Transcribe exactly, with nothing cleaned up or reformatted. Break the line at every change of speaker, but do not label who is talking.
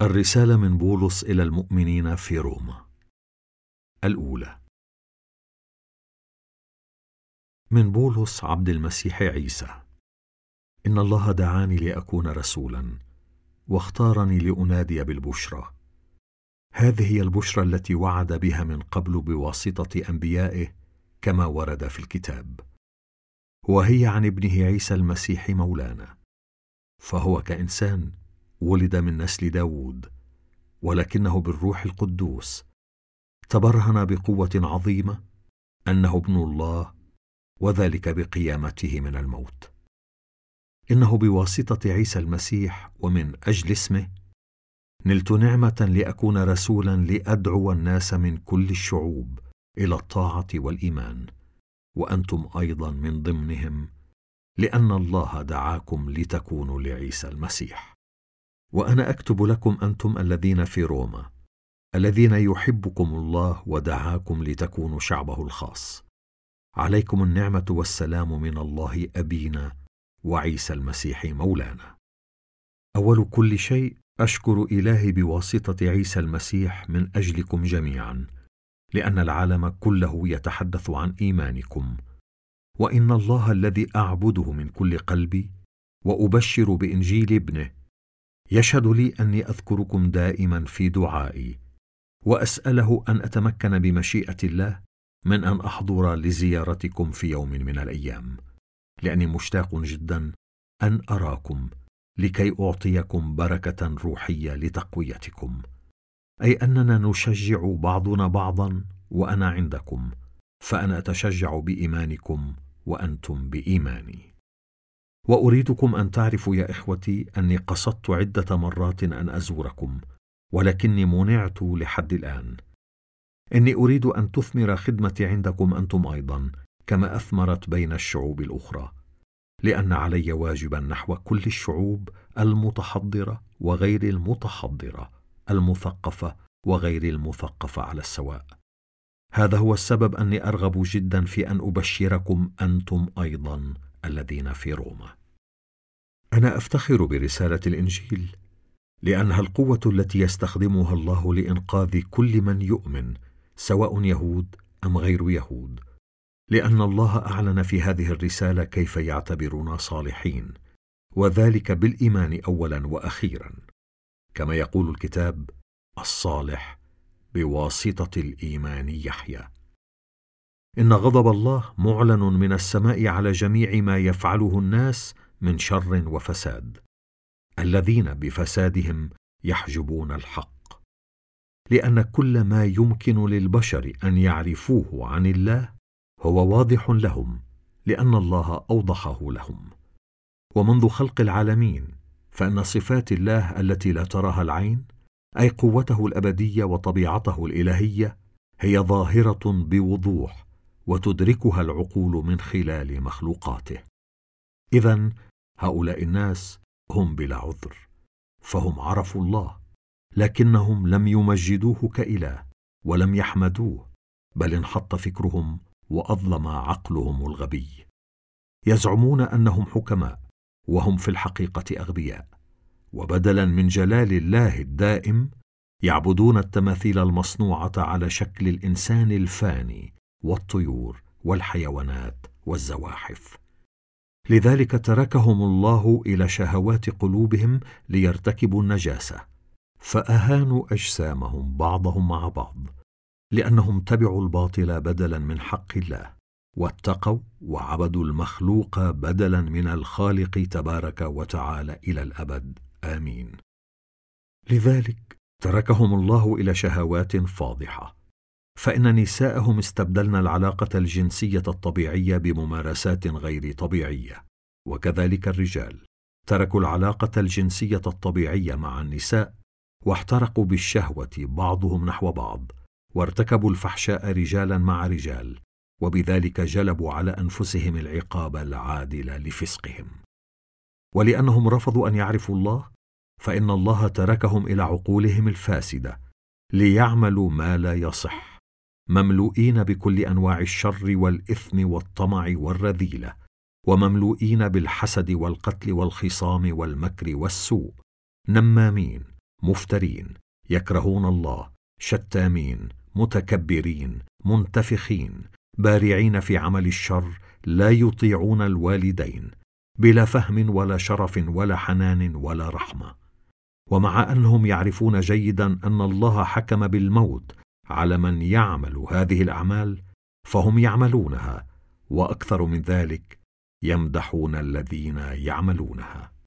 الرسالة من بولس إلى المؤمنين في روما. الأولى. من بولس عبد المسيح عيسى. إن الله دعاني لأكون رسولا، واختارني لأنادي بالبشرى. هذه هي البشرى التي وعد بها من قبل بواسطة أنبيائه كما ورد في الكتاب، وهي عن ابنه عيسى المسيح مولانا. فهو كإنسان ولد من نسل داود، ولكنه بالروح القدوس تبرهن بقوة عظيمة أنه ابن الله، وذلك بقيامته من الموت. إنه بواسطة عيسى المسيح ومن أجل اسمه نلت نعمة لأكون رسولا لأدعو الناس من كل الشعوب إلى الطاعة والإيمان، وأنتم أيضا من ضمنهم، لأن الله دعاكم لتكونوا لعيسى المسيح. وأنا أكتب لكم أنتم الذين في روما، الذين يحبكم الله ودعاكم لتكونوا شعبه الخاص. عليكم النعمة والسلام من الله أبينا وعيسى المسيح مولانا. أول كل شيء أشكر إلهي بواسطة عيسى المسيح من أجلكم جميعا، لأن العالم كله يتحدث عن إيمانكم. وإن الله الذي أعبده من كل قلبي وأبشر بإنجيل ابنه يشهد لي أني أذكركم دائما في دعائي، وأسأله أن أتمكن بمشيئة الله من أن أحضر لزيارتكم في يوم من الأيام، لأني مشتاق جدا أن أراكم لكي أعطيكم بركة روحية لتقويتكم، أي أننا نشجع بعضنا بعضا وأنا عندكم، فأنا أتشجع بإيمانكم وأنتم بإيماني. وأريدكم أن تعرفوا يا إخوتي أني قصدت عدة مرات أن أزوركم، ولكني منعت لحد الآن. إني أريد أن تثمر خدمتي عندكم أنتم أيضا كما أثمرت بين الشعوب الأخرى، لأن علي واجبا نحو كل الشعوب المتحضرة وغير المتحضرة، المثقفة وغير المثقفة على السواء. هذا هو السبب أني أرغب جدا في أن أبشركم أنتم أيضا الذين في روما. أنا أفتخر برسالة الإنجيل، لأنها القوة التي يستخدمها الله لإنقاذ كل من يؤمن، سواء يهود أم غير يهود، لأن الله أعلن في هذه الرسالة كيف يعتبرنا صالحين، وذلك بالإيمان أولا وأخيرا، كما يقول الكتاب: الصالح بواسطة الإيمان يحيى. إن غضب الله معلن من السماء على جميع ما يفعله الناس من شر وفساد، الذين بفسادهم يحجبون الحق، لأن كل ما يمكن للبشر أن يعرفوه عن الله هو واضح لهم، لأن الله أوضحه لهم. ومنذ خلق العالمين فإن صفات الله التي لا تراها العين، أي قوته الأبدية وطبيعته الإلهية، هي ظاهرة بوضوح وتدركها العقول من خلال مخلوقاته. إذن هؤلاء الناس هم بلا عذر، فهم عرفوا الله، لكنهم لم يمجدوه كإله ولم يحمدوه، بل انحط فكرهم وأظلم عقلهم الغبي. يزعمون أنهم حكماء وهم في الحقيقة أغبياء، وبدلا من جلال الله الدائم يعبدون التماثيل المصنوعة على شكل الإنسان الفاني والطيور والحيوانات والزواحف. لذلك تركهم الله إلى شهوات قلوبهم ليرتكبوا النجاسة، فأهانوا أجسامهم بعضهم مع بعض، لأنهم تبعوا الباطل بدلا من حق الله، واتقوا وعبدوا المخلوق بدلا من الخالق تبارك وتعالى إلى الأبد. آمين. لذلك تركهم الله إلى شهوات فاضحة، فإن نساءهم استبدلن العلاقة الجنسية الطبيعية بممارسات غير طبيعية، وكذلك الرجال تركوا العلاقة الجنسية الطبيعية مع النساء، واحترقوا بالشهوة بعضهم نحو بعض، وارتكبوا الفحشاء رجالا مع رجال، وبذلك جلبوا على أنفسهم العقاب العادل لفسقهم. ولأنهم رفضوا أن يعرفوا الله، فإن الله تركهم إلى عقولهم الفاسدة ليعملوا ما لا يصح، مملوئين بكل أنواع الشر والإثم والطمع والرذيلة، ومملوئين بالحسد والقتل والخصام والمكر والسوء، نمامين مفترين، يكرهون الله، شتامين، متكبرين، منتفخين، بارعين في عمل الشر، لا يطيعون الوالدين، بلا فهم ولا شرف ولا حنان ولا رحمة. ومع أنهم يعرفون جيدا أن الله حكم بالموت على من يعمل هذه الأعمال، فهم يعملونها، وأكثر من ذلك يمدحون الذين يعملونها.